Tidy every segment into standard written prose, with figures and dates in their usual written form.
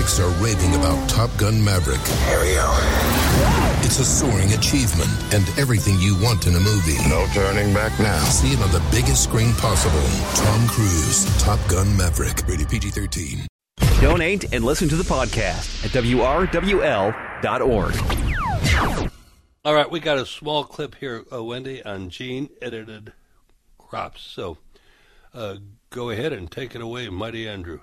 critics are raving about Top Gun Maverick. Here we go. It's a soaring achievement and everything you want in a movie. No turning back now. See it on the biggest screen possible. Tom Cruise, Top Gun Maverick. Rated PG-13. Donate and listen to the podcast at WRWL.org. All right, we got a small clip here, Wendy, on gene-edited crops. So go ahead and take it away, Mighty Andrew.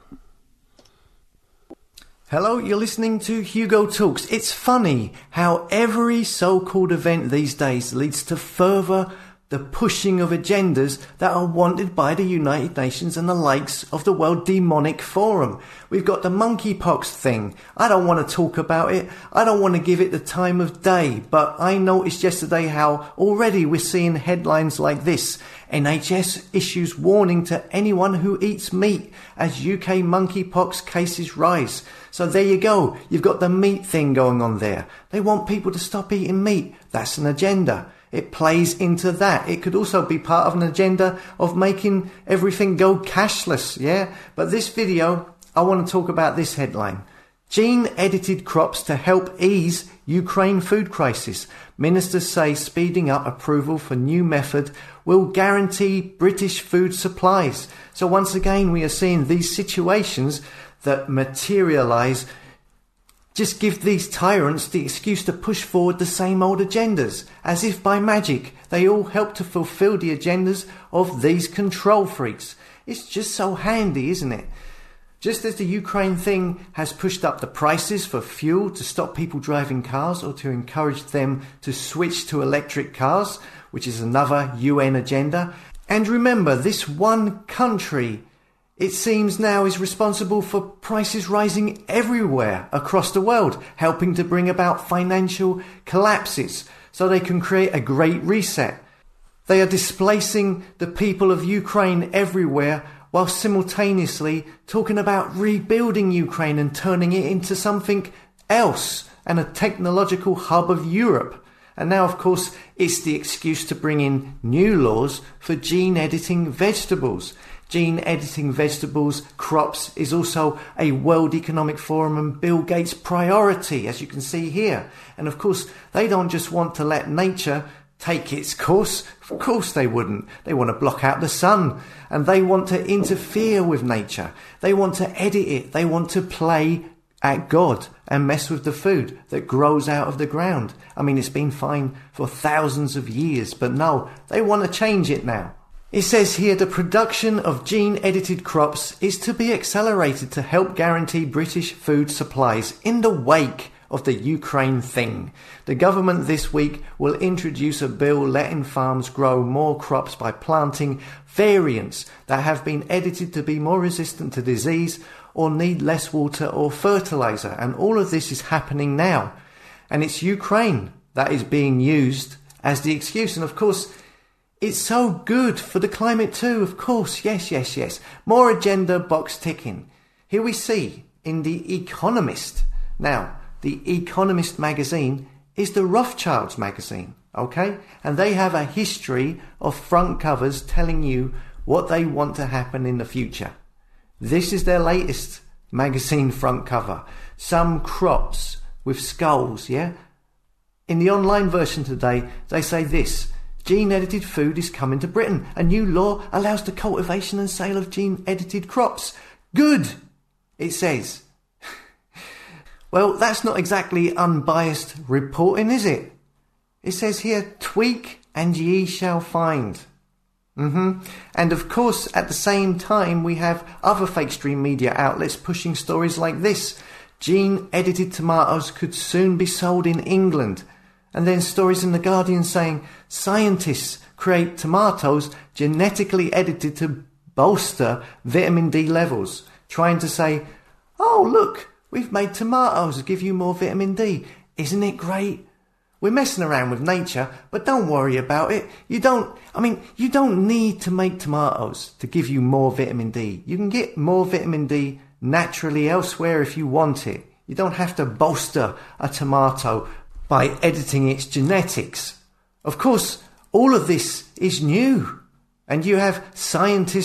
Hello, you're listening to Hugo Talks. It's funny how every so-called event these days leads to further the pushing of agendas that are wanted by the United Nations and the likes of the World Demonic Forum. We've got the monkeypox thing. I don't want to talk about it. I don't want to give it the time of day. But I noticed yesterday how already we're seeing headlines like this. NHS issues warning to anyone who eats meat as UK monkeypox cases rise. So there you go. You've got the meat thing going on there. They want people to stop eating meat. That's an agenda. It plays into that. It could also be part of an agenda of making everything go cashless, yeah? But this video, I want to talk about this headline. Gene-edited crops to help ease Ukraine food crisis. Ministers say speeding up approval for new method will guarantee British food supplies. So once again, we are seeing these situations that materialise, just give these tyrants the excuse to push forward the same old agendas, as if by magic they all help to fulfil the agendas of these control freaks. It's just so handy, isn't it? Just as the Ukraine thing has pushed up the prices for fuel to stop people driving cars or to encourage them to switch to electric cars, which is another UN agenda. And remember, this one country, it seems now, is responsible for prices rising everywhere across the world, helping to bring about financial collapses so they can create a great reset. They are displacing the people of Ukraine everywhere while simultaneously talking about rebuilding Ukraine and turning it into something else and a technological hub of Europe. And now, of course, it's the excuse to bring in new laws for gene-editing vegetables. Gene-editing vegetables, crops, is also a World Economic Forum and Bill Gates priority, as you can see here. And of course, they don't just want to let nature take its course. Of course they wouldn't. They want to block out the sun, and they want to interfere with nature. They want to edit it. They want to play at God and mess with the food that grows out of the ground. I mean, it's been fine for thousands of years, but no, they want to change it now. It says here the production of gene-edited crops is to be accelerated to help guarantee British food supplies in the wake of the Ukraine thing. The government this week will introduce a bill letting farms grow more crops by planting variants that have been edited to be more resistant to disease or need less water or fertilizer. And all of this is happening now. And it's Ukraine that is being used as the excuse. And of course, it's so good for the climate too, of course. Yes. More agenda box ticking. Here we see in The Economist. Now, The Economist magazine is the Rothschilds magazine, okay? And they have a history of front covers telling you what they want to happen in the future. This is their latest magazine front cover. Some crops with skulls, yeah? In the online version today, they say this: gene-edited food is coming to Britain. A new law allows the cultivation and sale of gene-edited crops. Good, it says. Well, that's not exactly unbiased reporting, is it? It says here, tweak and ye shall find. And of course, at the same time, we have other fake stream media outlets pushing stories like this. Gene-edited tomatoes could soon be sold in England. And then stories in The Guardian saying scientists create tomatoes genetically edited to bolster vitamin D levels, trying to say, oh, look, we've made tomatoes to give you more vitamin D. Isn't it great? We're messing around with nature, but don't worry about it. You don't need to make tomatoes to give you more vitamin D. You can get more vitamin D naturally elsewhere if you want it. You don't have to bolster a tomato by editing its genetics. Of course, all of this is new. And you have scientists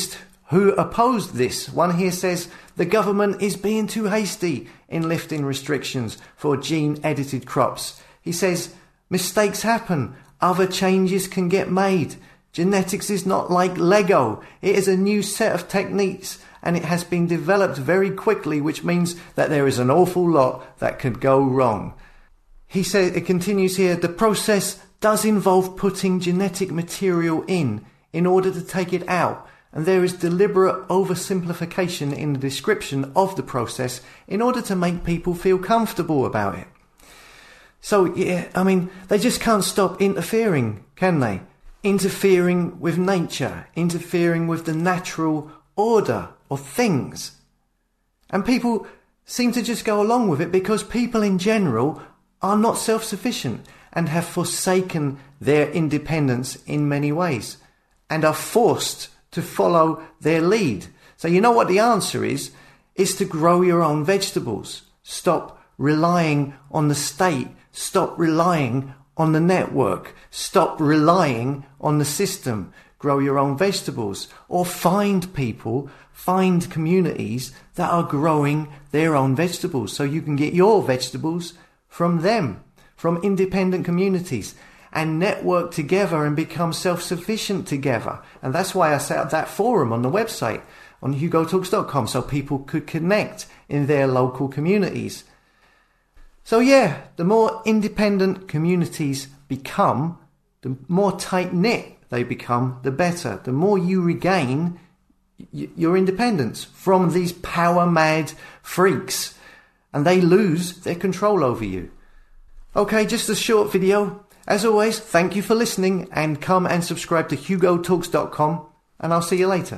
who opposed this. One here says the government is being too hasty in lifting restrictions for gene-edited crops. He says mistakes happen, other changes can get made. Genetics is not like Lego. It is a new set of techniques and it has been developed very quickly, which means that there is an awful lot that could go wrong. He said, it continues here, the process does involve putting genetic material in order to take it out. And there is deliberate oversimplification in the description of the process in order to make people feel comfortable about it. So, yeah, I mean, they just can't stop interfering, can they? Interfering with nature, interfering with the natural order of things. And people seem to just go along with it because people in general are not self-sufficient and have forsaken their independence in many ways and are forced to follow their lead. So you know what the answer is to grow your own vegetables. Stop relying on the state. Stop relying on the network. Stop relying on the system. Grow your own vegetables. Or find people, find communities that are growing their own vegetables so you can get your vegetables from them, from independent communities, and network together and become self-sufficient together. And that's why I set up that forum on the website, on hugotalks.com, so people could connect in their local communities. So yeah, the more independent communities become, the more tight-knit they become, the better. The more you regain your independence from these power-mad freaks, and they lose their control over you. Okay, just a short video. As always, thank you for listening, and come and subscribe to hugotalks.com, and I'll see you later.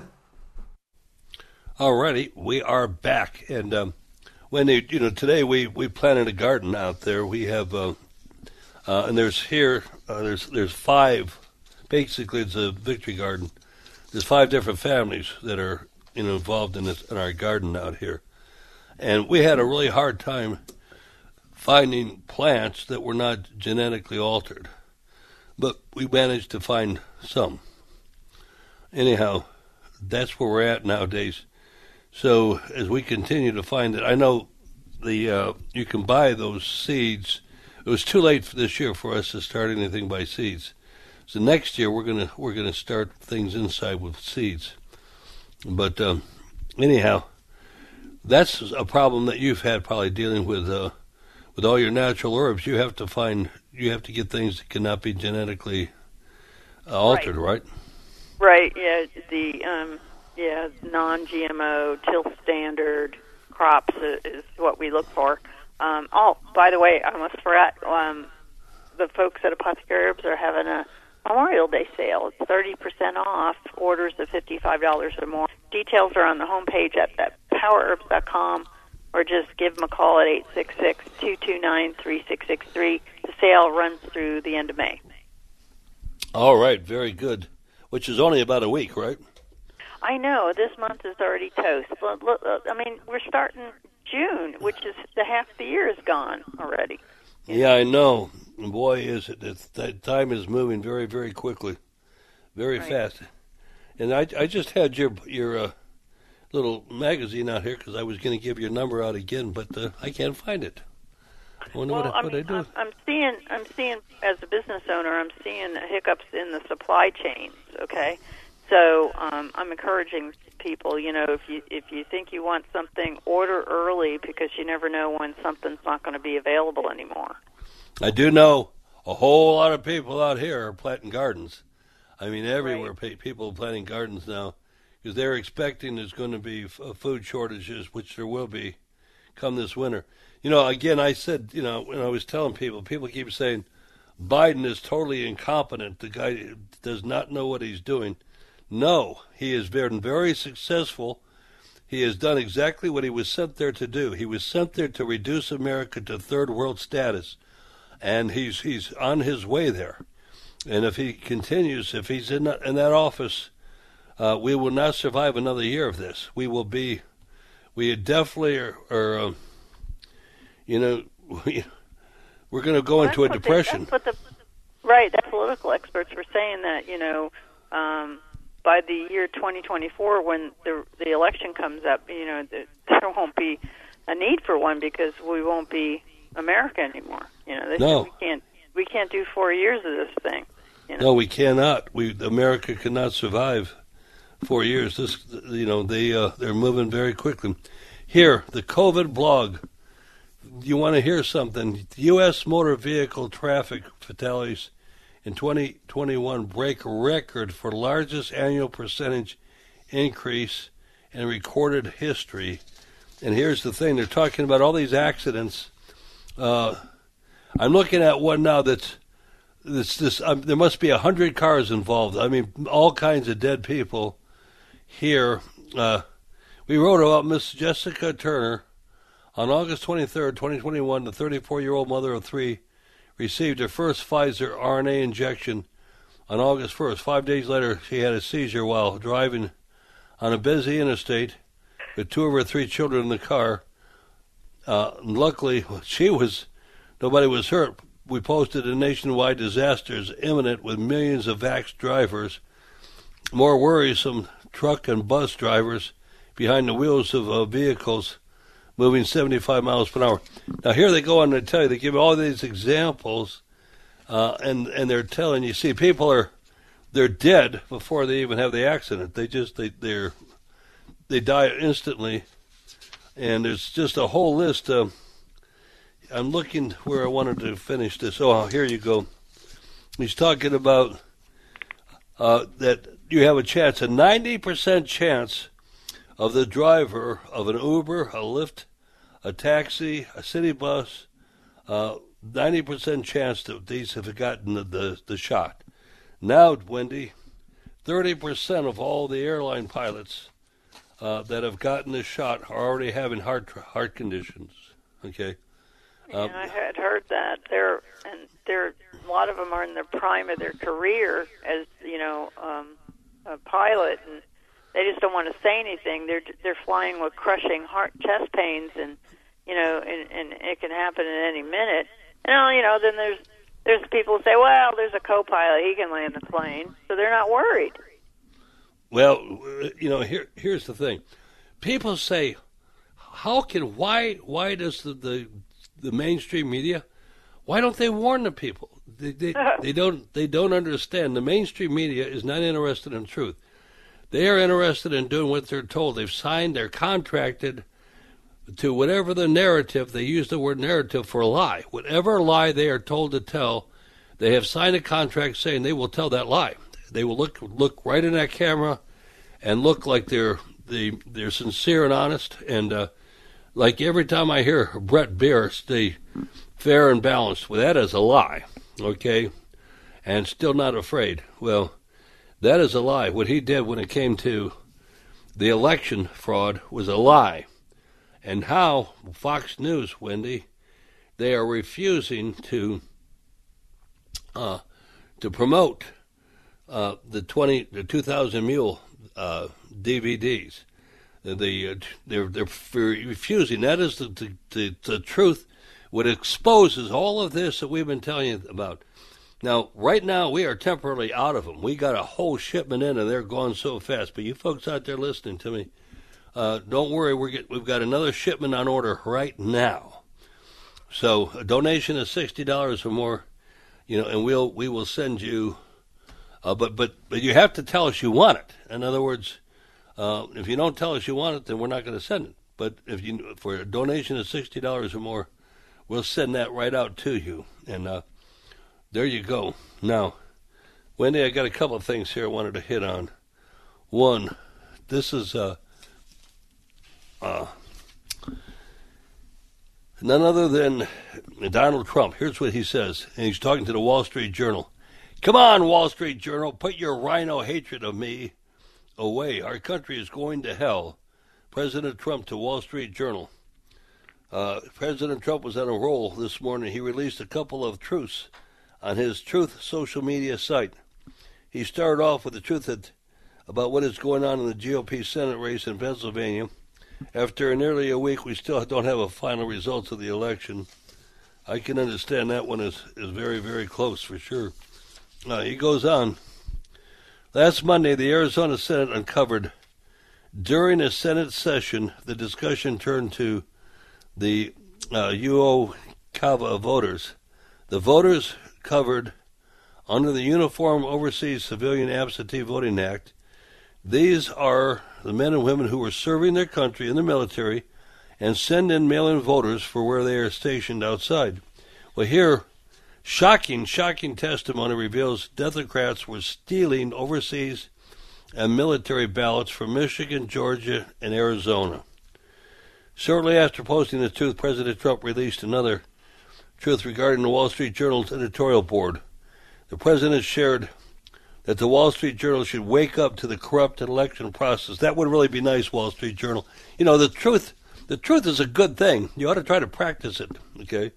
Alrighty, we are back, and Wendy, today we planted a garden out there. We have, and there's five. Basically, it's a victory garden. There's 5 different families that are involved in our garden out here, and we had a really hard time finding plants that were not genetically altered, but we managed to find some. Anyhow, that's where we're at nowadays. So as we continue to find it, I know you can buy those seeds. It was too late this year for us to start anything by seeds. So next year we're gonna start things inside with seeds. But anyhow, that's a problem that you've had probably dealing with all your natural herbs. You have to get things that cannot be genetically altered, right? Right. Yeah. The non-GMO, till standard crops is what we look for. By the way, I almost forgot. The folks at Apothecary Herbs are having a Memorial Day sale. It's 30% off orders of $55 or more. Details are on the homepage at powerherbs.com, or just give them a call at 866-229-3663. The sale runs through the end of May. All right, very good. Which is only about a week, right? I know. This month is already toast. Look, I mean, we're starting June, which is half the year is gone already. Yeah, I know. Boy, is it. That time is moving very, very quickly, very fast. And I just had your little magazine out here because I was going to give your number out again, but I can't find it. I wonder what I do. I'm seeing as a business owner, I'm seeing hiccups in the supply chains. Okay, so I'm encouraging people. If you think you want something, order early because you never know when something's not going to be available anymore. I do know a whole lot of people out here are planting gardens. I mean, everywhere people are planting gardens now because they're expecting there's going to be food shortages, which there will be come this winter. Again, I said, when I was telling people keep saying Biden is totally incompetent. The guy does not know what he's doing. No, he has been very successful. He has done exactly what he was sent there to do. He was sent there to reduce America to third world status, and he's on his way there. And if he continues, if he's in that office, we will not survive another year of this. We definitely are we're going to go into a depression. The political experts were saying that, by the year 2024, when the election comes up, there won't be a need for one because we won't be America anymore. They No. said we can't do 4 years of this thing. No, we cannot. America cannot survive 4 years. They're moving very quickly. Here, the COVID blog. You want to hear something? U.S. motor vehicle traffic fatalities in 2021 break record for largest annual percentage increase in recorded history. And here's the thing. They're talking about all these accidents. I'm looking at one now that's there must be 100 cars involved. I mean, all kinds of dead people here. We wrote about Miss Jessica Turner. On August 23rd, 2021, the 34-year-old mother of three received her first Pfizer RNA injection on August 1st. 5 days later, she had a seizure while driving on a busy interstate with two of her three children in the car. Luckily, nobody was hurt. We posted a nationwide disaster is imminent with millions of vaxxed drivers. More worrisome, truck and bus drivers behind the wheels of vehicles moving 75 miles per hour. Now, here they go on to tell you, they give all these examples, and they're telling you, see, people they're dead before they even have the accident. They die instantly, and there's just a whole list. I'm looking where I wanted to finish this. Oh, here you go. He's talking about that you have a 90% chance of the driver of an Uber, a Lyft, a taxi, a city bus, 90% chance that these have gotten the shot. Now, Wendy, 30% of all the airline pilots that have gotten the shot are already having heart conditions. Okay. I had heard that a lot of them are in the prime of their career as a pilot, and they just don't want to say anything. They're flying with crushing chest pains, and it can happen at any minute. And then there's people who say, well, there's a co-pilot, he can land the plane, so they're not worried. Well, here's the thing. People say, why does the mainstream media, why don't they warn the people? They don't understand. The mainstream media is not interested in truth. They are interested in doing what they're told. They've signed, they're contracted to whatever the narrative, they use the word narrative for a lie. Whatever lie they are told to tell, they have signed a contract saying they will tell that lie. They will look right in that camera and look like they're sincere and honest. And like every time I hear Brett Beer stay fair and balanced, well, that is a lie, okay? And still not afraid. Well, that is a lie. What he did when it came to the election fraud was a lie. And how Fox News, Wendy, they are refusing to promote the 2000 Mule DVDs. They're refusing. That is the truth. What exposes all of this that we've been telling you about. Now, right now, we are temporarily out of them. We got a whole shipment in, and they're going so fast. But you folks out there listening to me, don't worry. We've got another shipment on order right now. So a donation of $60 or more, and we will send you. But you have to tell us you want it. In other words, if you don't tell us you want it, then we're not going to send it. But for a donation of $60 or more, we'll send that right out to you. And there you go. Now, Wendy, I got a couple of things here I wanted to hit on. One, this is none other than Donald Trump. Here's what he says, and he's talking to the Wall Street Journal. Come on, Wall Street Journal, put your rhino hatred of me away. Our country is going to hell. President Trump to Wall Street Journal. President Trump was on a roll this morning. He released a couple of truths on his Truth social media site. He started off with the truth about what is going on in the GOP Senate race in Pennsylvania. After nearly a week, we still don't have a final results of the election. I can understand that one is very, very close for sure. He goes on. Last Monday, the Arizona Senate uncovered during a Senate session, the discussion turned to the UOCAVA voters. The voters covered under the Uniform Overseas Civilian Absentee Voting Act. These are the men and women who are serving their country in the military and send in mail-in voters for where they are stationed outside. Well, here, shocking testimony reveals Democrats were stealing overseas and military ballots from Michigan, Georgia, and Arizona. Shortly after posting the truth, President Trump released another truth regarding the Wall Street Journal's editorial board. The president shared that the Wall Street Journal should wake up to the corrupt election process. That would really be nice, Wall Street Journal. You know, the truth is a good thing. You ought to try to practice it, okay?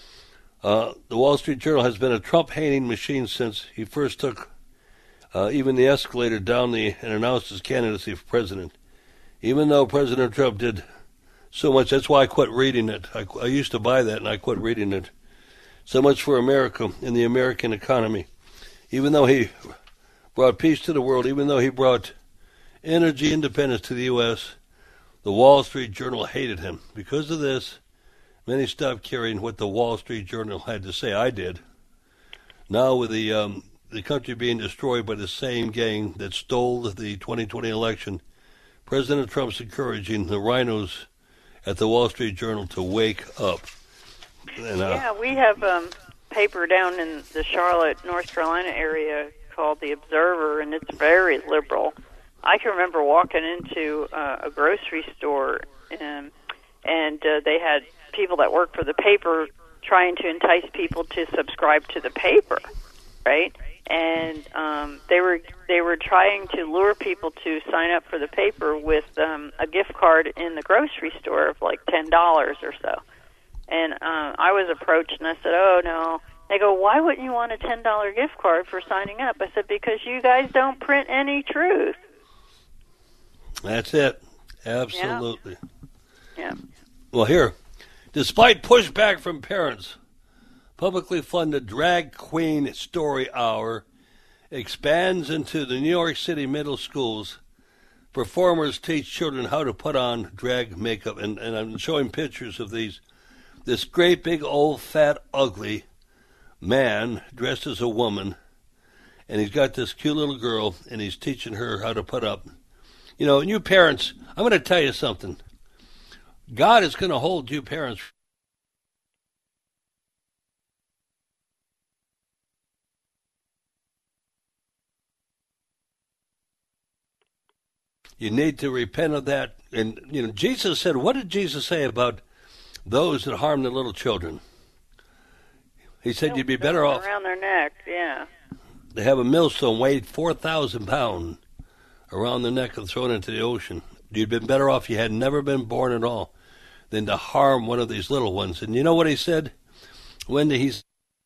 The Wall Street Journal has been a Trump-hating machine since he first took even the escalator down and announced his candidacy for president. Even though President Trump did so much, that's why I quit reading it. I used to buy that, and I quit reading it. So much for America and the American economy. Even though he brought peace to the world, even though he brought energy independence to the U.S., the Wall Street Journal hated him. Because of this, many stopped caring what the Wall Street Journal had to say. I did. Now, with the country being destroyed by the same gang that stole the 2020 election, President Trump's encouraging the rhinos at the Wall Street Journal to wake up. And, we have paper down in the Charlotte, North Carolina area called The Observer, and it's very liberal. I can remember walking into a grocery store, and they had people that work for the paper trying to entice people to subscribe to the paper, right? And they were trying to lure people to sign up for the paper with a gift card in the grocery store of like $10 or so. And I was approached, and I said, "Oh no." They go, "Why wouldn't you want a $10 gift card for signing up?" I said, "Because you guys don't print any truth." That's it. Absolutely. Yeah. Well, here, despite pushback from parents, publicly funded Drag Queen Story Hour expands into the New York City middle schools. Performers teach children how to put on drag makeup, and I'm showing pictures of this great big old fat ugly man dressed as a woman, and he's got this cute little girl, and he's teaching her how to put up. You know, and you parents, I'm going to tell you something. God is going to hold you parents. You need to repent of that. And, you know, Jesus said, what did Jesus say about those that harm the little children? He said you'd be better off. Around their neck, yeah. They have a millstone weighed 4,000 pounds around the neck and thrown into the ocean. You'd been better off you had never been born at all than to harm one of these little ones. And you know what he said? Wendy, he's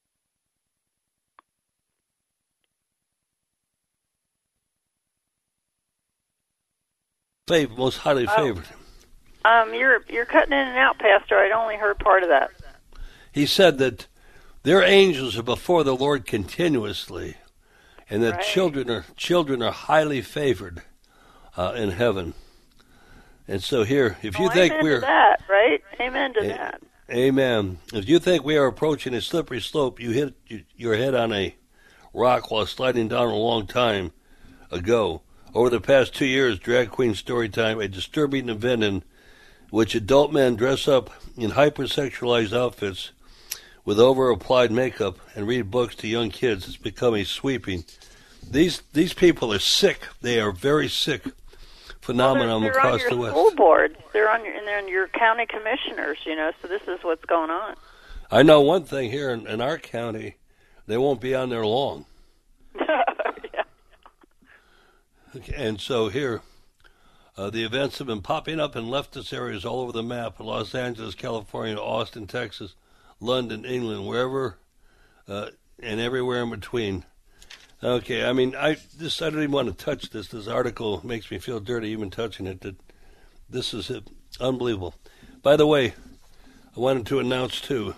most highly favored. You're cutting in and out, Pastor. I'd only heard part of that. He said that their angels are before the Lord continuously, and that children are highly favored in heaven. And so here, if you think we're to that, right? Amen to that. Amen. If you think we are approaching a slippery slope, you hit your head on a rock while sliding down a long time ago. Over the past 2 years, Drag Queen Storytime, a disturbing event in which adult men dress up in hypersexualized outfits with over-applied makeup and read books to young kids, has become a sweeping. These people are sick. They are very sick phenomenon across the West. They're on your school boards. They're on your county commissioners, you know, so this is what's going on. I know one thing here in our county, they won't be on there long. Yeah. Okay, and so here, the events have been popping up in leftist areas all over the map: Los Angeles, California, Austin, Texas, London, England, wherever, and everywhere in between. Okay, I mean, I don't even want to touch this. This article makes me feel dirty even touching it. That this is unbelievable. By the way, I wanted to announce too,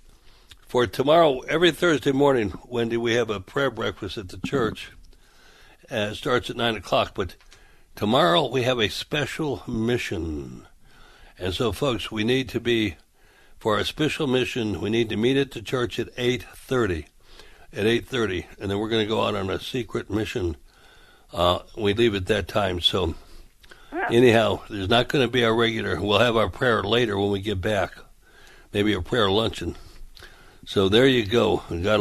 for tomorrow, every Thursday morning, Wendy, we have a prayer breakfast at the church. It starts at 9 o'clock, but tomorrow we have a special mission. And so, folks, we need to be, for our special mission, we need to meet at the church at 8:30. At 8:30, and then we're going to go out on a secret mission. We leave at that time. So, anyhow, there's not going to be our regular. We'll have our prayer later when we get back. Maybe a prayer luncheon. So there you go. We got to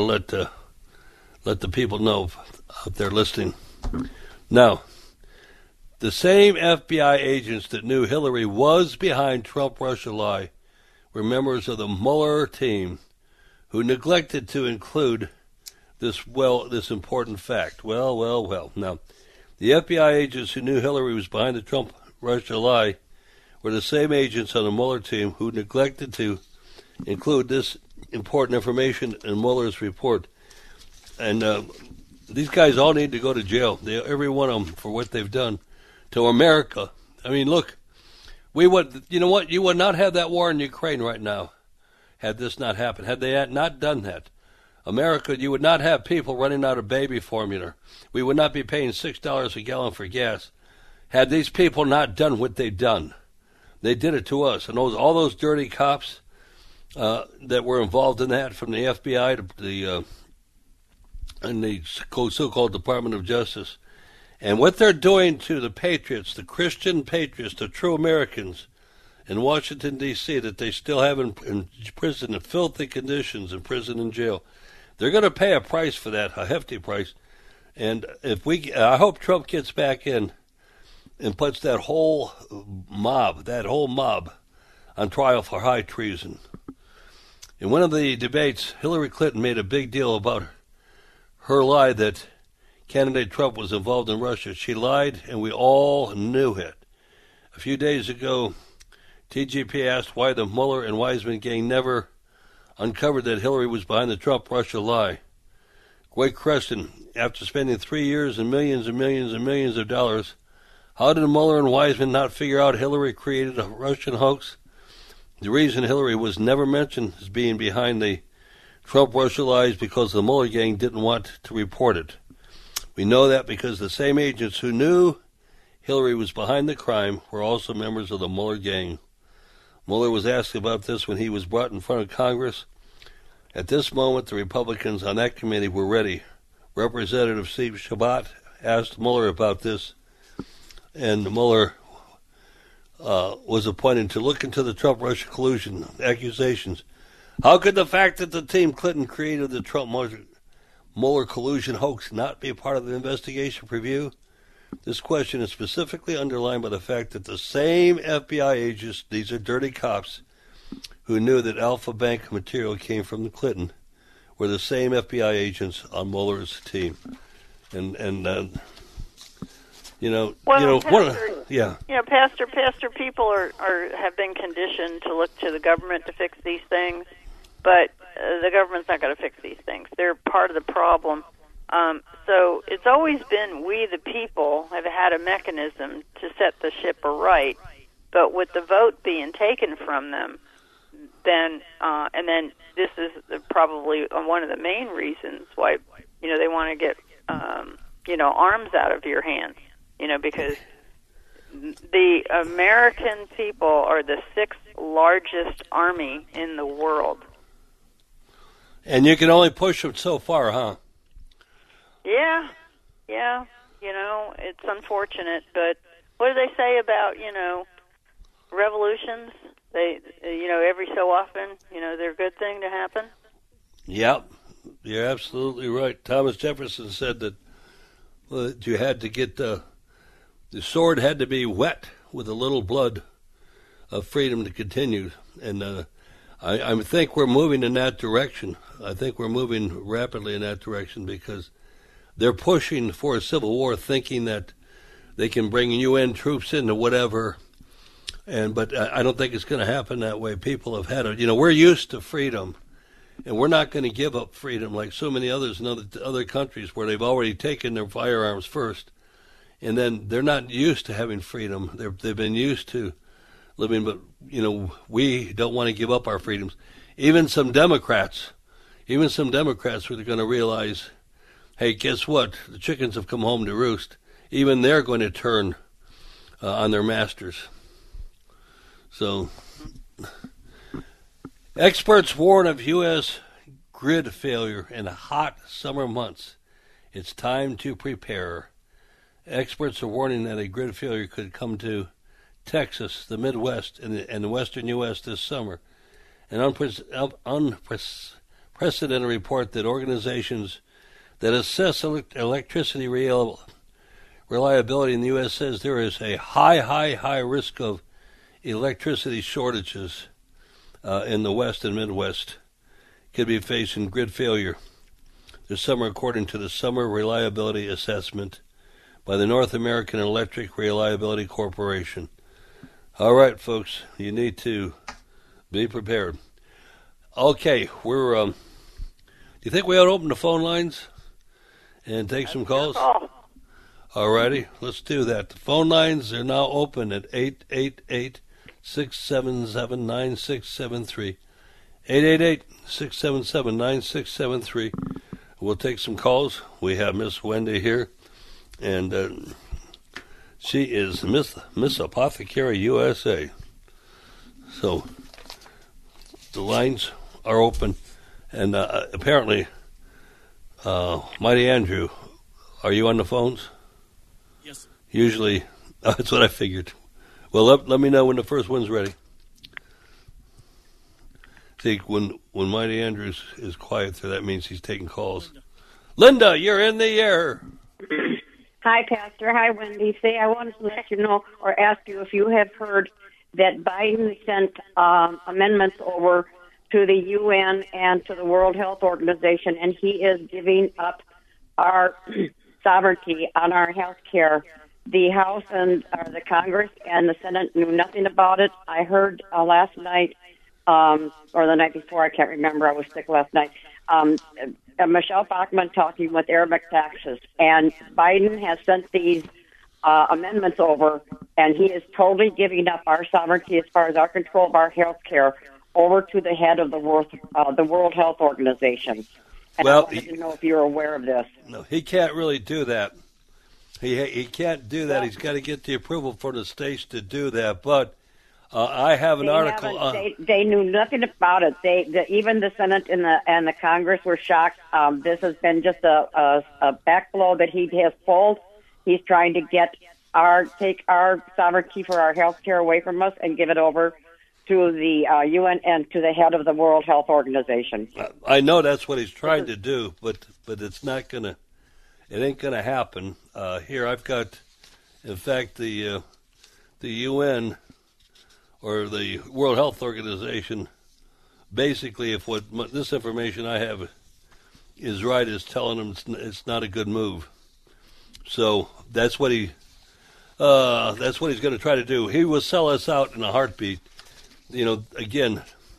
let the people know out there listening. Now, the same FBI agents that knew Hillary was behind Trump-Russia lie were members of the Mueller team who neglected to include this important fact. Well. Now, the FBI agents who knew Hillary was behind the Trump-Russia lie were the same agents on the Mueller team who neglected to include this important information in Mueller's report. And these guys all need to go to jail, every one of them, for what they've done to America. I mean, look, you would not have that war in Ukraine right now had this not happened. Had they not done that, America, you would not have people running out of baby formula. We would not be paying $6 a gallon for gas had these people not done what they've done. They did it to us. And all those dirty cops that were involved in that, from the FBI to the so-called Department of Justice, and what they're doing to the patriots, the Christian patriots, the true Americans in Washington, D.C., that they still have in prison in filthy conditions, in prison and jail. They're going to pay a price for that, a hefty price. And I hope Trump gets back in and puts that whole mob on trial for high treason. In one of the debates, Hillary Clinton made a big deal about her lie that candidate Trump was involved in Russia. She lied, and we all knew it. A few days ago, TGP asked why the Mueller and Weissman gang never uncovered that Hillary was behind the Trump-Russia lie. Great question. After spending 3 years and millions and millions and millions of dollars, how did Mueller and Weissman not figure out Hillary created a Russian hoax? The reason Hillary was never mentioned as being behind the Trump-Russia lies because the Mueller gang didn't want to report it. We know that because the same agents who knew Hillary was behind the crime were also members of the Mueller gang. Mueller was asked about this when he was brought in front of Congress. At this moment, the Republicans on that committee were ready. Representative Steve Chabot asked Mueller about this, and Mueller was appointed to look into the Trump-Russia collusion accusations. How could the fact that the team Clinton created the Trump-Mueller collusion hoax not be part of the investigation review? This question is specifically underlined by the fact that the same FBI agents, these are dirty cops, who knew that Alpha Bank material came from the Clinton, were the same FBI agents on Mueller's team. Pastor, people have been conditioned to look to the government to fix these things, but the government's not going to fix these things. They're part of the problem. So it's always been we, the people, have had a mechanism to set the ship right, but with the vote being taken from them, then this is probably one of the main reasons why they want to get arms out of your hands, because the American people are the 6th largest army in the world. And you can only push them so far, huh? Yeah, it's unfortunate, but what do they say about, revolutions? They, every so often, they're a good thing to happen. Yep, you're absolutely right. Thomas Jefferson said that you had to get the sword had to be wet with a little blood of freedom to continue, and I think we're moving in that direction. I think we're moving rapidly in that direction because they're pushing for a civil war, thinking that they can bring UN troops into whatever. But I don't think it's going to happen that way. People have had we're used to freedom, and we're not going to give up freedom like so many others in other countries where they've already taken their firearms first, and then they're not used to having freedom. They've been used to living, but we don't want to give up our freedoms. Even some Democrats were going to realize hey, guess what? The chickens have come home to roost. Even they're going to turn on their masters. So, experts warn of U.S. grid failure in hot summer months. It's time to prepare. Experts are warning that a grid failure could come to Texas, the Midwest, and the western U.S. this summer. An unprecedented report that organizations that assess electricity reliability in the U.S. says there is a high risk of electricity shortages in the West and Midwest. Could be facing grid failure this summer, according to the Summer Reliability Assessment by the North American Electric Reliability Corporation. All right, folks, you need to be prepared. Okay, we're. Do you think we ought to open the phone lines and take some calls? All righty, let's do that. The phone lines are now open at 888-677-9673. 888-677-9673. We'll take some calls. We have Miss Wendy here, and she is Miss Apothecary USA. So the lines are open, and apparently, Mighty Andrew, are you on the phones? Yes. Usually, that's what I figured. Well, let me know when the first one's ready. See, when Mighty Andrews is quiet there, that means he's taking calls. Linda, you're in the air. Hi, Pastor. Hi, Wendy. Say, I wanted to let you know or ask you if you have heard that Biden sent amendments over to the UN and to the World Health Organization, and he is giving up our sovereignty on our health care. The House and the Congress and the Senate knew nothing about it. I heard last night, or the night before, I can't remember, I was sick last night, Michelle Bachmann talking with Arabic taxes, and Biden has sent these amendments over, and he is totally giving up our sovereignty as far as our control of our health care over to the head of the World Health Organization. And I wanted to know if you're aware of this. No, he can't really do that. He can't do that. He's got to get the approval for the states to do that. But I have an article. They knew nothing about it. Even the Senate and the Congress were shocked. This has been just a backblow that he has pulled. He's trying to take our sovereignty for our health care away from us and give it over to the UN and to the head of the World Health Organization. I know that's what he's trying to do, but it's not gonna. It ain't gonna happen. Here I've got, in fact, the UN or the World Health Organization. Basically, if this information I have is right, is telling them it's not a good move. So that's what he's going to try to do. He will sell us out in a heartbeat. You know, again,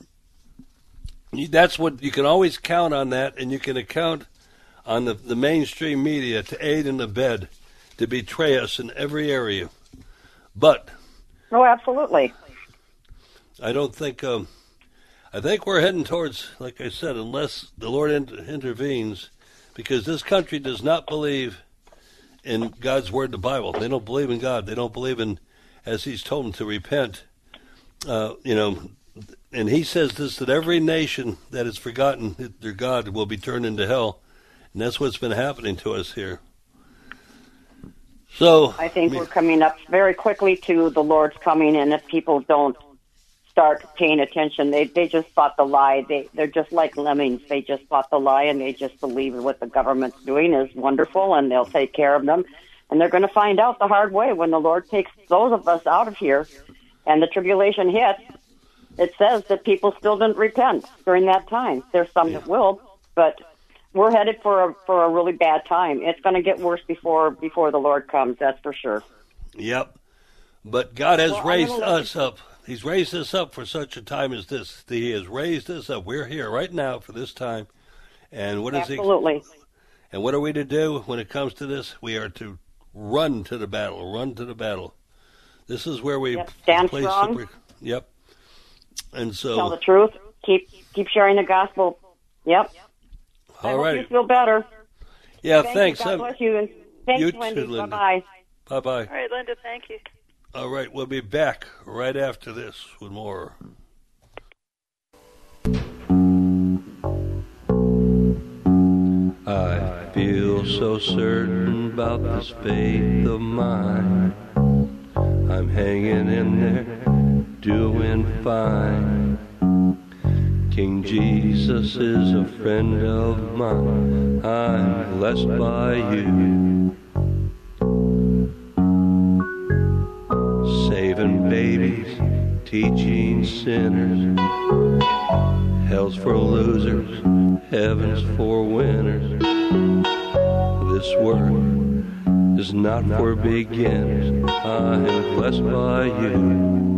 that's what you can always count on that, and you can count on the mainstream media to aid and abet, to betray us in every area. But absolutely. I don't think. I think we're heading towards, like I said, unless the Lord intervenes, because this country does not believe in God's word, the Bible. They don't believe in God. They don't believe in, as He's told them to repent. And He says this, that every nation that has forgotten their God will be turned into hell. And that's what's been happening to us here. So I think we're coming up very quickly to the Lord's coming, and if people don't start paying attention, they just bought the lie. They're just like lemmings. They just bought the lie, and they just believe what the government's doing is wonderful, and they'll take care of them. And they're going to find out the hard way when the Lord takes those of us out of here and the tribulation hits. It says that people still didn't repent during that time. There's some that will, but we're headed for a really bad time. It's going to get worse before the Lord comes, that's for sure. Yep. But God has raised us up. He's raised us up for such a time as this. He has raised us up. We're here right now for this time. And what is Absolutely. And what are we to do when it comes to this? We are to run to the battle. Run to the battle. This is where we stand strong. Yep. And so tell the truth. Keep sharing the gospel. Yep. All right. I hope you feel better. Yeah, Thank thanks. you. God bless you. And thanks, You too, Wendy. Linda. Bye-bye. Bye-bye. All right, Linda, thank you. All right, we'll be back right after this with more. I feel so certain about this faith of mine. I'm hanging in there, doing fine. King Jesus is a friend of mine. I'm blessed by you. Saving babies, teaching sinners. Hell's for losers, heaven's for winners. This work is not for beginners. I'm blessed by you.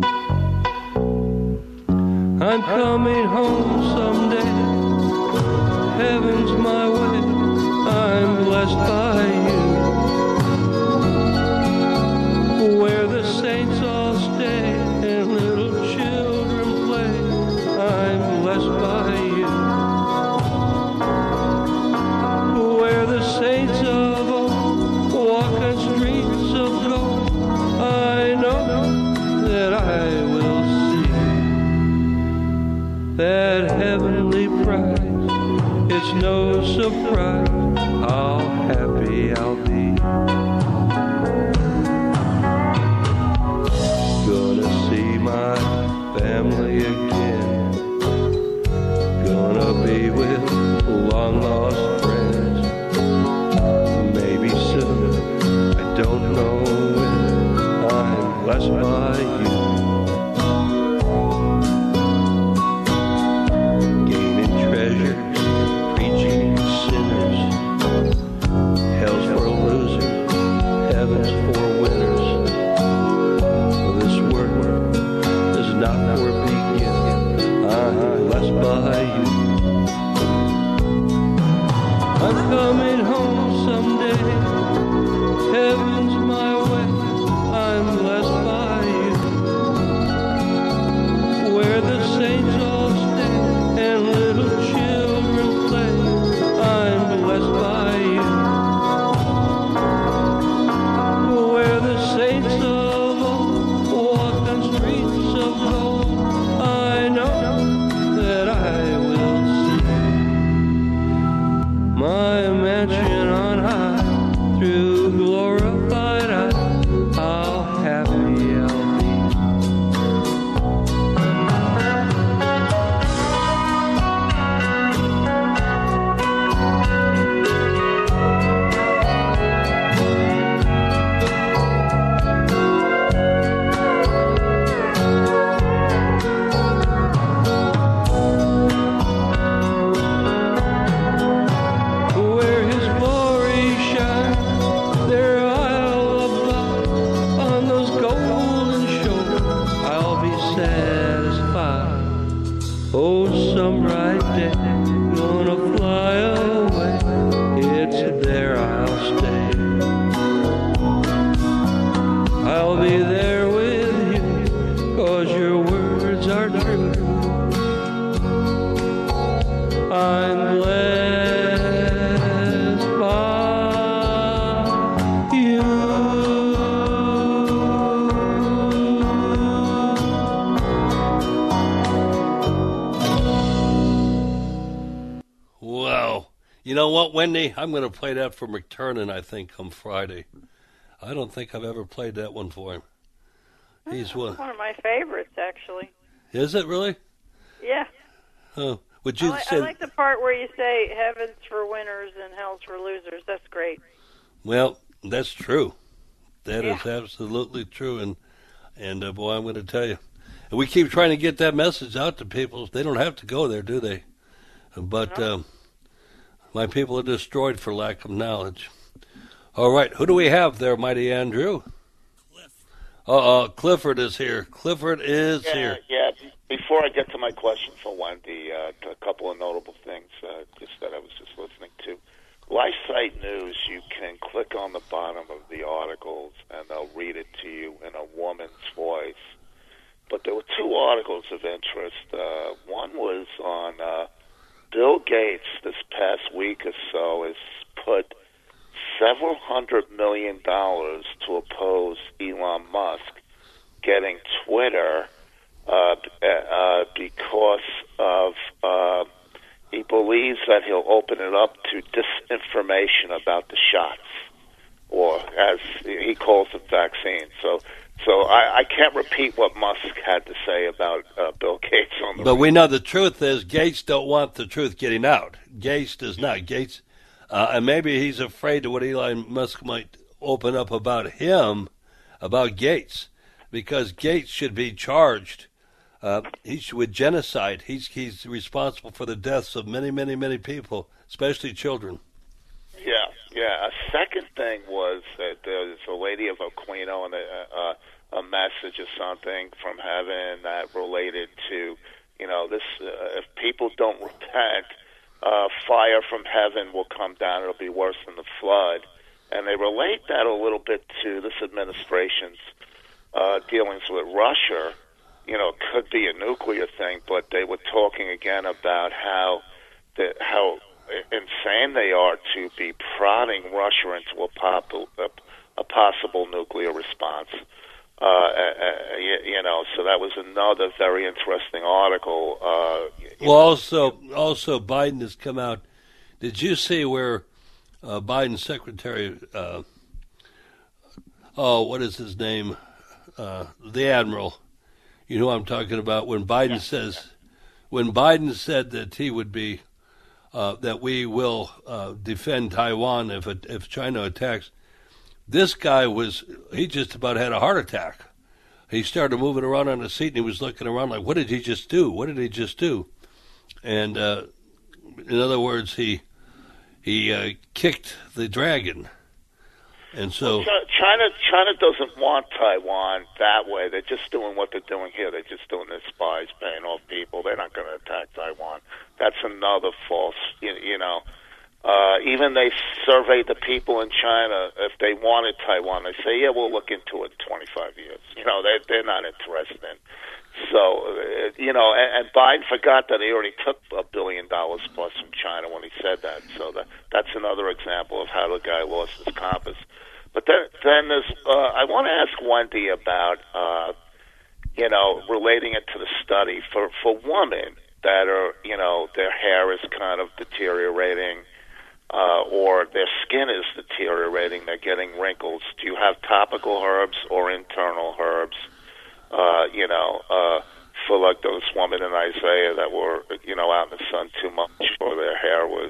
I'm coming home someday. Heaven's my way. I'm blessed by you. Where the saints all stay and little children play. I'm blessed by you. Where the saints of old walk on streets of gold. I know that I will see that heavenly prize. It's no surprise how happy I'll be. Gonna see my family again. Gonna be with long lost friends. Maybe soon, I don't know when. I'm blessed by you. Gaining treasures, preaching sinners. Hell's for losers, heaven's for winners. This work is not for beginners. I'm blessed by you. I'm coming home someday. Heaven's my way. I'm blessed by you. Where the saints all stay and little children play. I'm blessed by you. Where the saints of old walk on streets of gold. I know that I will see my mansion on high through glorified eyes. How happy I'll be. Where his glory shines, there I'll abide. On those golden shoulders, I'll be satisfied. Oh, some bright day, gonna fly away. It's there I'll stay. I'll be there with you, 'cause your words are true. I'm blessed by you. Wow. You know what, Wendy? I'm going to play that for McTurnan, I think, come Friday. I don't think I've ever played that one for him. He's one. One of my favorites, actually. Is it really? Yeah. Oh, would you I say? like the part where you say heaven's for winners and hell's for losers. That's great. Well, that's true. That Yeah. is absolutely true, and boy, I'm going to tell you, and we keep trying to get that message out to people. They don't have to go there, do they? But my people are destroyed for lack of knowledge. All right, who do we have there, Mighty Andrew? Clifford is here. Clifford is here. Yeah. Before I get to my question for Wendy, a couple of notable things just that I was just listening to. LifeSite News, you can click on the bottom of the articles and they'll read it to you in a woman's voice. But there were two articles of interest. One was on Bill Gates this past week or so has put several $100 million to oppose Elon Musk getting Twitter because of he believes that he'll open it up to disinformation about the shots, or as he calls it, vaccines. So I can't repeat what Musk had to say about Bill Gates on the. But we know the truth is Gates don't want the truth getting out. Gates does not. Gates, and maybe he's afraid of what Elon Musk might open up about him, about Gates, because Gates should be charged. With genocide. He's responsible for the deaths of many, many, many people, especially children. Yeah. A second thing was that there's a lady of Aquino and a message or something from heaven that related to, this. If people don't repent, fire from heaven will come down. It'll be worse than the flood, and they relate that a little bit to this administration's dealings with Russia. Could be a nuclear thing, but they were talking again about how insane they are to be prodding Russia into a possible nuclear response. So that was another very interesting article. Also, Biden has come out. Did you see where Biden's secretary? What is his name? The admiral. You know what I'm talking about when Biden said that he would be that we will defend Taiwan if China attacks. This guy he just about had a heart attack. He started moving around on the seat and he was looking around like, what did he just do? What did he just do? And in other words, he kicked the dragon. And so China doesn't want Taiwan that way. They're just doing what they're doing here. They're just doing their spies, paying off people. They're not going to attack Taiwan. That's another false, even they surveyed the people in China. If they wanted Taiwan, they say, yeah, we'll look into it in 25 years. They're not interested in. So, and Biden forgot that he already took $1 billion plus from China when he said that. So that's another example of how the guy lost his compass. But then there's, I want to ask Wendy about, relating it to the study for women that are, their hair is kind of deteriorating, or their skin is deteriorating, they're getting wrinkles. Do you have topical herbs or internal herbs? For like those women in Isaiah that were, out in the sun too much, or their hair was.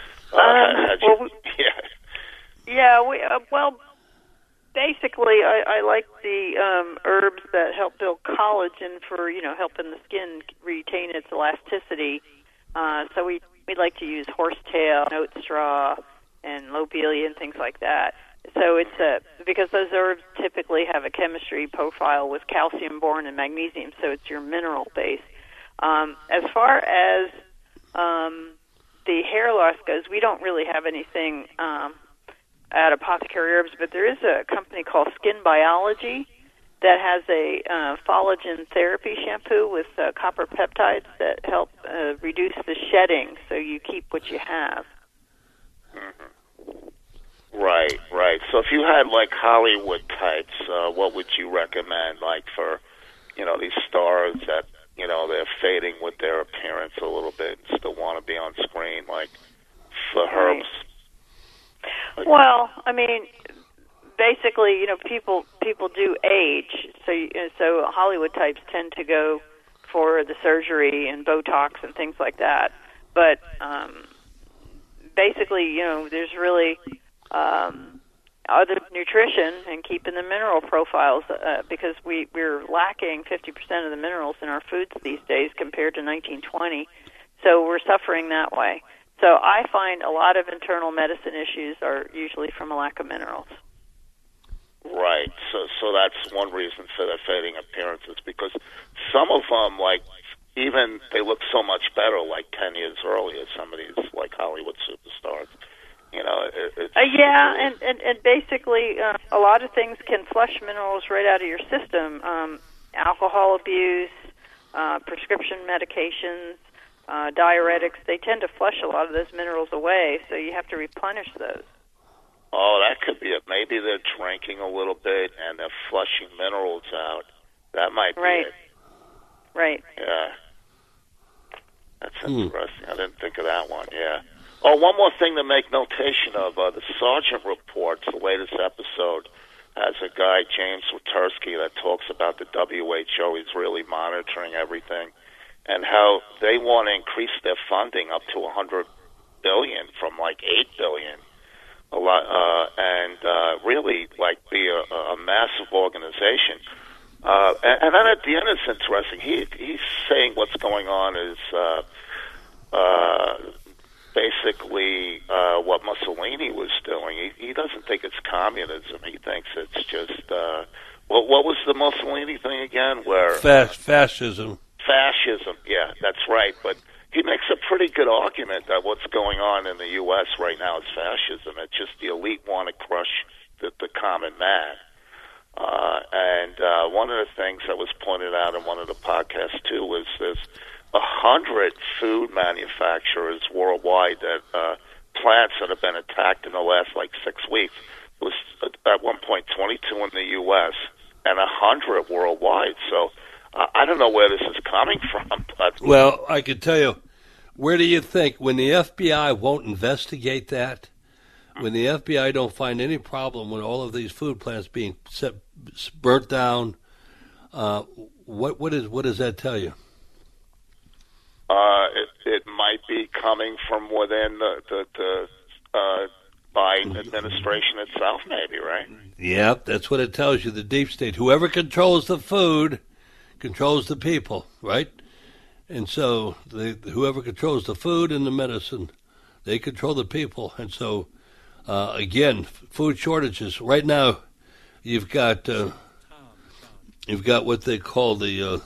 Basically, I like the herbs that help build collagen for helping the skin retain its elasticity. So we like to use horsetail, oat straw, and lobelia and things like that. So it's because those herbs typically have a chemistry profile with calcium, boron, and magnesium, so it's your mineral base. As far as the hair loss goes, we don't really have anything at Apothecary Herbs, but there is a company called Skin Biology that has a collagen therapy shampoo with copper peptides that help reduce the shedding, so you keep what you have. Mm-hmm. Right. So if you had like Hollywood types, what would you recommend? Like for, these stars that, they're fading with their appearance a little bit and still want to be on screen, like for herbs. Well, I mean, basically, people do age, so Hollywood types tend to go for the surgery and Botox and things like that. But basically, there's really other nutrition and keeping the mineral profiles because we're lacking 50% of the minerals in our foods these days compared to 1920. So we're suffering that way. So I find a lot of internal medicine issues are usually from a lack of minerals. Right. So that's one reason for the fading appearances, because some of them, like, even they look so much better like 10 years earlier, some of these, like, Hollywood superstars. And basically a lot of things can flush minerals right out of your system. Alcohol abuse, prescription medications, diuretics, they tend to flush a lot of those minerals away, so you have to replenish those. Oh, that could be it. Maybe they're drinking a little bit and they're flushing minerals out. That might be Right. it. Right. Yeah. That's interesting. I didn't think of that one, yeah. Oh, one more thing to make notation of. The Sergeant reports, the latest episode, has a guy, James Watursky, that talks about the WHO. He's really monitoring everything and how they want to increase their funding up to $100 billion from like $8 billion. A lot, and really like be a massive organization. And then at the end, it's interesting. He's saying what's going on is basically what Mussolini was doing. He doesn't think it's communism. He thinks it's just what was the Mussolini thing again? Where Fascism. Fascism. Yeah, that's right. But he makes a pretty good argument that what's going on in the U.S. right now is fascism. It's just the elite want to crush the common man. And one of the things that was pointed out in one of the podcasts, too, was there's 100 food manufacturers worldwide that plants that have been attacked in the last, 6 weeks. It was, at one point, 22 in the U.S. and 100 worldwide. So I don't know where this is coming from. But Well, I can tell you, where do you think, when the FBI won't investigate that, when the FBI don't find any problem with all of these food plants being burnt down, what does that tell you? It might be coming from within the Biden administration itself, maybe, right? Yeah, that's what it tells you, the deep state. Whoever controls the food controls the people, right? And so whoever controls the food and the medicine, they control the people. And so, again, food shortages. Right now, you've got what they call the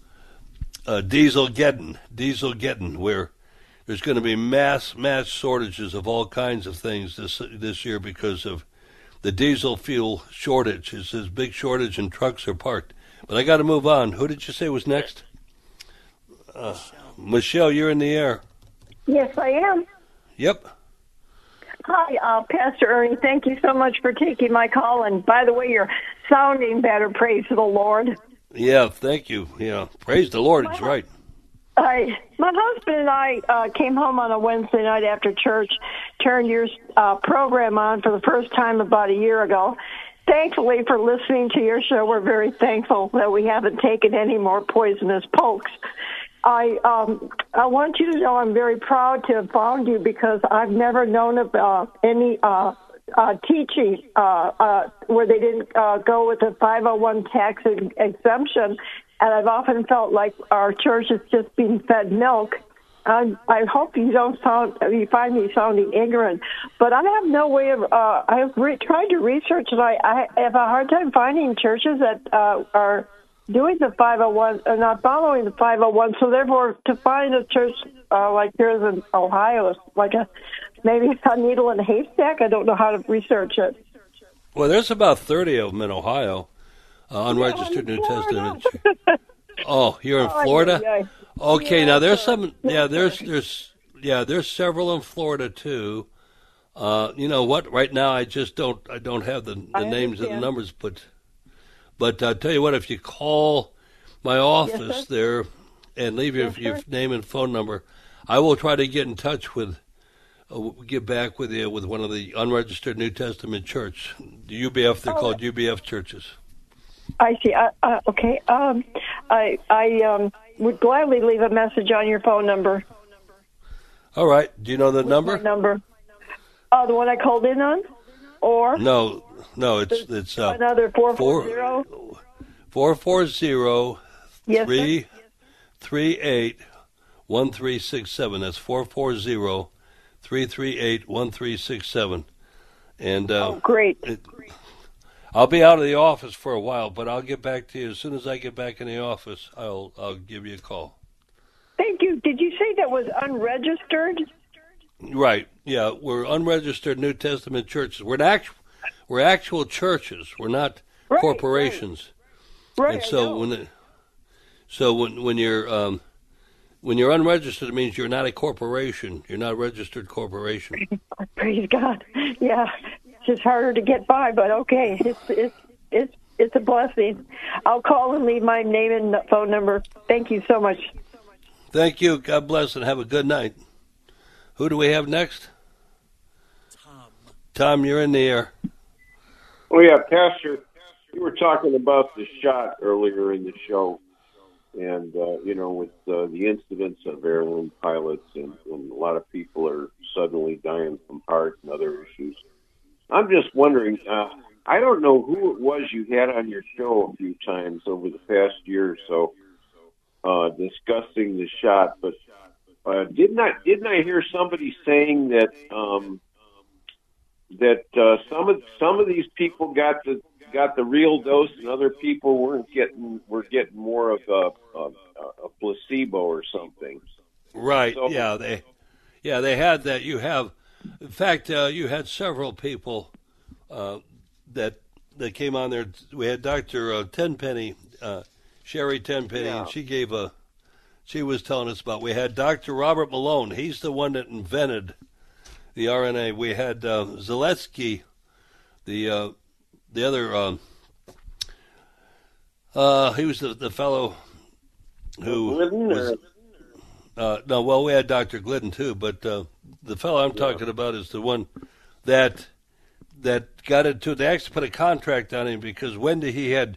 Dieselgeddon, where there's going to be mass shortages of all kinds of things this year because of the diesel fuel shortage. It's this big shortage and trucks are parked. But I got to move on. Who did you say was next? Michelle, you're in the air. Yes, I am. Yep. Hi, Pastor Ernie. Thank you so much for taking my call. And by the way, you're sounding better. Praise the Lord. Yeah, thank you. Yeah, praise the Lord. It's right. My husband and I came home on a Wednesday night after church, turned your program on for the first time about a year ago. Thankfully, for listening to your show, we're very thankful that we haven't taken any more poisonous pokes. I want you to know I'm very proud to have found you because I've never known of any teaching where they didn't go with a 501 tax exemption, and I've often felt like our church is just being fed milk. I hope you find me sounding ignorant, but I have no way of. I've tried to research, and I have a hard time finding churches that are doing the 501 and not following the 501. So therefore, to find a church like yours in Ohio is like maybe a needle in a haystack. I don't know how to research it. Well, there's about 30 of them in Ohio, unregistered New Testament. Oh, you're in Florida? Okay, yeah, now there's some. Yeah, there's several in Florida too. You know what? Right now, I don't have the names and the numbers, but I'll tell you what. If you call my office there and leave your name and phone number, I will try to get in touch with. Get back with you with one of the unregistered New Testament church, the UBF. They're called UBF churches. I see. Okay. I would gladly leave a message on your phone number. All right. Do you know the number? My number. The one I called in on, or no, it's another 440. 440 yes, 338 1367. That's 440 338 1367. And great. I'll be out of the office for a while, but I'll get back to you as soon as I get back in the office. I'll give you a call. Thank you. Did you say that was unregistered? Right. Yeah, we're unregistered New Testament churches. We're actual churches. We're not corporations. Right. And so when you're unregistered, it means you're not a corporation. You're not a registered corporation. Praise God. Yeah. just harder to get by, but okay, it's a blessing. I'll call and leave my name and phone number. Thank you so much. Thank you. God bless and have a good night. Who do we have next? Tom, you're in the air. Oh, yeah, Pastor, you were talking about the shot earlier in the show, and, with the incidents of airline pilots, and a lot of people are suddenly dying from heart and other issues. I'm just wondering, I don't know who it was you had on your show a few times over the past year or so discussing the shot, but didn't I hear somebody saying that some of these people got the real dose and other people were getting more of a placebo or something? Right. So, they had that. In fact, you had several people that came on there. We had Dr. Tenpenny, Sherry Tenpenny, and she was telling us about. We had Dr. Robert Malone. He's the one that invented the RNA. We had Zaletsky, the other. He was the fellow who was. We had Dr. Glidden too, but the fellow I'm talking about is the one that got into. They actually put a contract on him because Wendy he had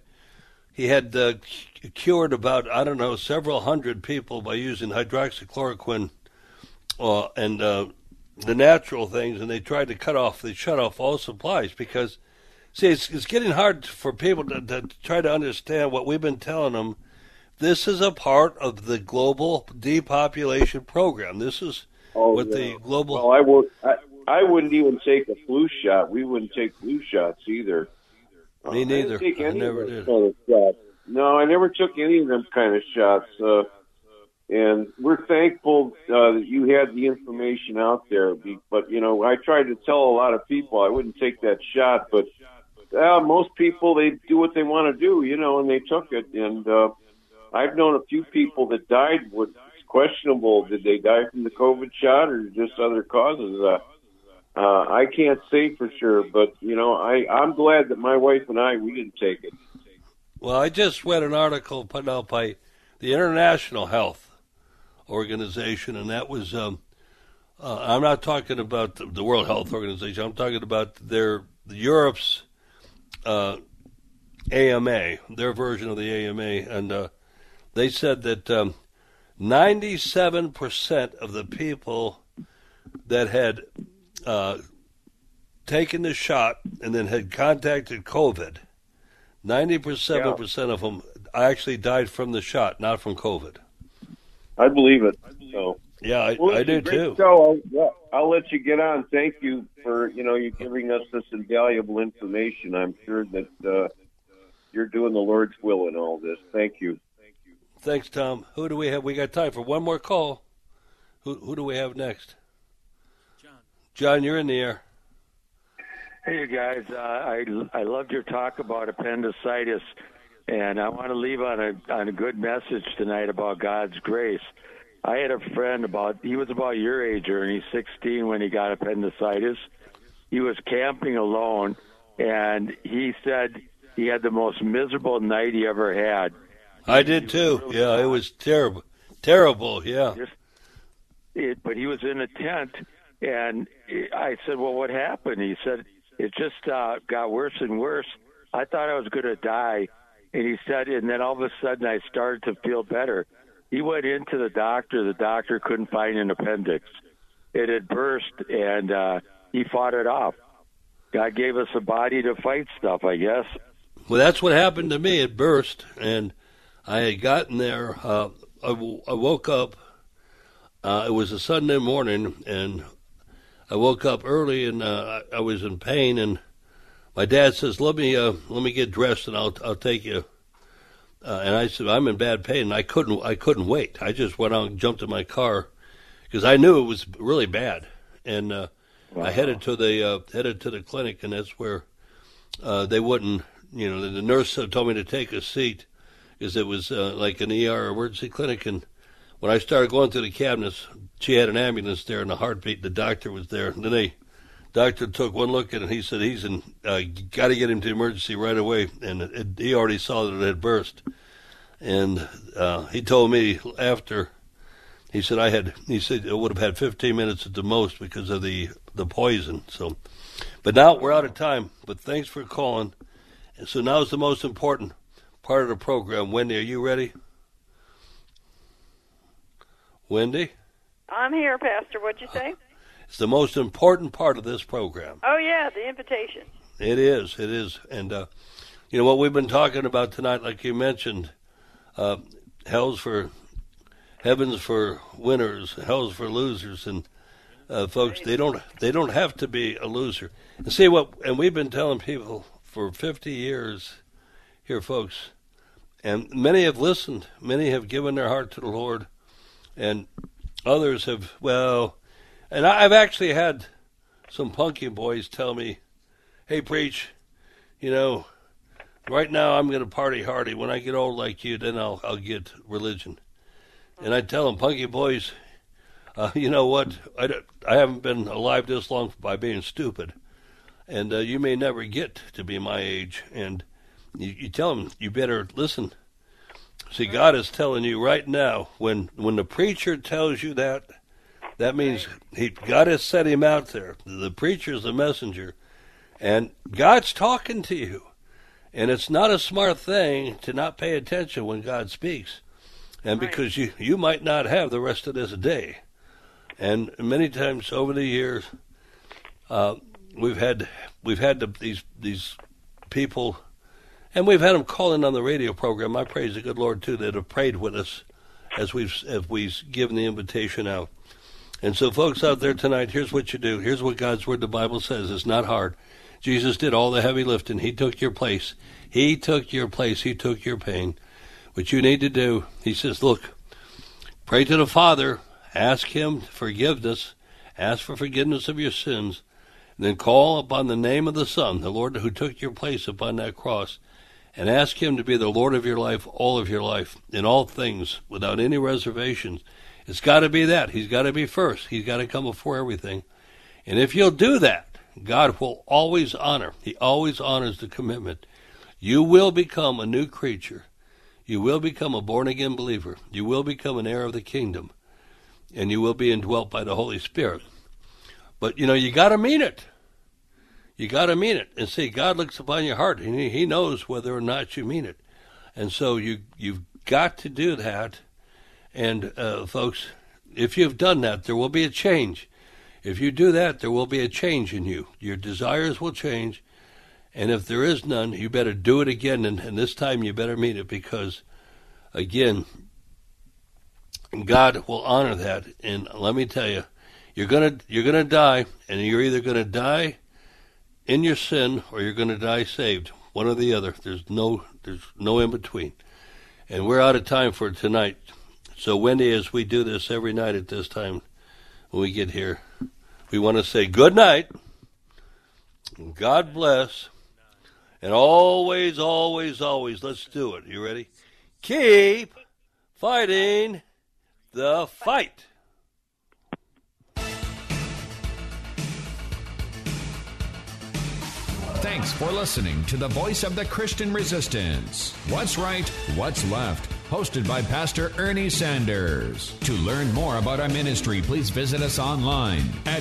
cured about several hundred people by using hydroxychloroquine and the natural things, and they tried to shut off all supplies because, see, it's getting hard for people to try to understand what we've been telling them. This is a part of the global depopulation program. This is the global. Well, I wouldn't even take a flu shot. We wouldn't take flu shots either. Me neither. I never did. No, I never took any of them kind of shots. And we're thankful that you had the information out there. But, I tried to tell a lot of people I wouldn't take that shot. But most people, they do what they want to do, and they took it. And I've known a few people that died. It's questionable. Did they die from the COVID shot or just other causes? I can't say for sure. But, I'm glad that my wife and we didn't take it. Well, I just read an article put out by the International Health Organization, and that was, I'm not talking about the World Health Organization, I'm talking about Europe's AMA, their version of the AMA, and they said that 97% of the people that had taken the shot and then had contacted COVID, 97% of them actually died from the shot, not from COVID. I believe it. So yeah, I do too. So I'll let you get on. Thank you for you giving us this invaluable information. I'm sure that you're doing the Lord's will in all this. Thank you. Thanks, Tom. Who do we have? We got time for one more call. Who do we have next? John, you're in the air. Hey, you guys. I loved your talk about appendicitis, and I want to leave on a good message tonight about God's grace. I had a friend he was about your age, and he's 16 when he got appendicitis. He was camping alone, and he said he had the most miserable night he ever had. I did too. Really it was terrible. Terrible, yeah. But he was in a tent, and I said, well, what happened? He said, it just got worse and worse. I thought I was going to die. And he said, and then all of a sudden I started to feel better. He went into the doctor. The doctor couldn't find an appendix. It had burst, and he fought it off. God gave us a body to fight stuff, I guess. Well, that's what happened to me. It burst, and I had gotten there. I woke up. It was a Sunday morning, and I woke up early, and I was in pain, and my dad says, let me get dressed, and I'll take you. And I said, I'm in bad pain, and I couldn't wait. I just went out and jumped in my car because I knew it was really bad, and wow. I headed to the clinic, and that's where they wouldn't. The nurse told me to take a seat because it was like an ER emergency clinic, and when I started going through the cabinets, she had an ambulance there and a heartbeat. The doctor was there. And then doctor took one look at it, and he said he's got to get him to emergency right away, and he already saw that it had burst. And he told me after, he said it would have had 15 minutes at the most because of the poison. So, but now we're out of time. But thanks for calling. And so now is the most important part of the program. Wendy, are you ready? Wendy? I'm here, Pastor. What'd you say? It's the most important part of this program. Oh, yeah, the invitation. It is. And, you know, what we've been talking about tonight, like you mentioned, heaven's for winners, hell's for losers. And, folks, they don't have to be a loser. And see and we've been telling people for 50 years here, folks, and many have listened. Many have given their heart to the Lord. And others have, and I've actually had some punky boys tell me, hey, preach, you know, right now I'm going to party hardy. When I get old like you, then I'll get religion. And I tell them, punky boys, you know what, I haven't been alive this long by being stupid. And you may never get to be my age. And you tell them, you better listen. See, God is telling you right now, when the preacher tells you that means God has set him out there. The preacher's the messenger, and God's talking to you. And it's not a smart thing to not pay attention when God speaks, and because you might not have the rest of this day. And many times over the years, we've had these people. And we've had them call in on the radio program. I praise the good Lord, too, that have prayed with us as we've given the invitation out. And so, folks out there tonight, here's what you do. Here's what God's Word, the Bible says. It's not hard. Jesus did all the heavy lifting. He took your place. He took your place. He took your pain. What you need to do, he says, look, pray to the Father. Ask him forgiveness. Ask for forgiveness of your sins. And then call upon the name of the Son, the Lord who took your place upon that cross. And ask him to be the Lord of your life, all of your life, in all things, without any reservations. It's got to be that. He's got to be first. He's got to come before everything. And if you'll do that, God will always honor. He always honors the commitment. You will become a new creature. You will become a born-again believer. You will become an heir of the kingdom. And you will be indwelt by the Holy Spirit. But, you know, you got to mean it. You got to mean it. And see, God looks upon your heart, and he knows whether or not you mean it. And so you've got to do that. And, folks, if you've done that, there will be a change. If you do that, there will be a change in you. Your desires will change. And if there is none, you better do it again. And this time you better mean it because, again, God will honor that. And let me tell you, you're gonna die, and you're either going to die in your sin, or you're going to die saved. One or the other. There's no in between. And we're out of time for tonight. So, Wendy, as we do this every night at this time when we get here, we want to say good night, God bless, and always, always, always, let's do it. You ready? Keep fighting the fight. Thanks for listening to the Voice of the Christian Resistance. What's Right, What's Left? Hosted by Pastor Ernie Sanders. To learn more about our ministry, please visit us online at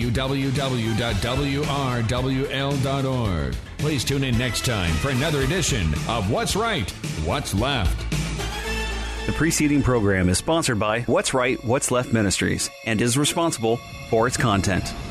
www.wrwl.org. Please tune in next time for another edition of What's Right, What's Left. The preceding program is sponsored by What's Right, What's Left Ministries and is responsible for its content.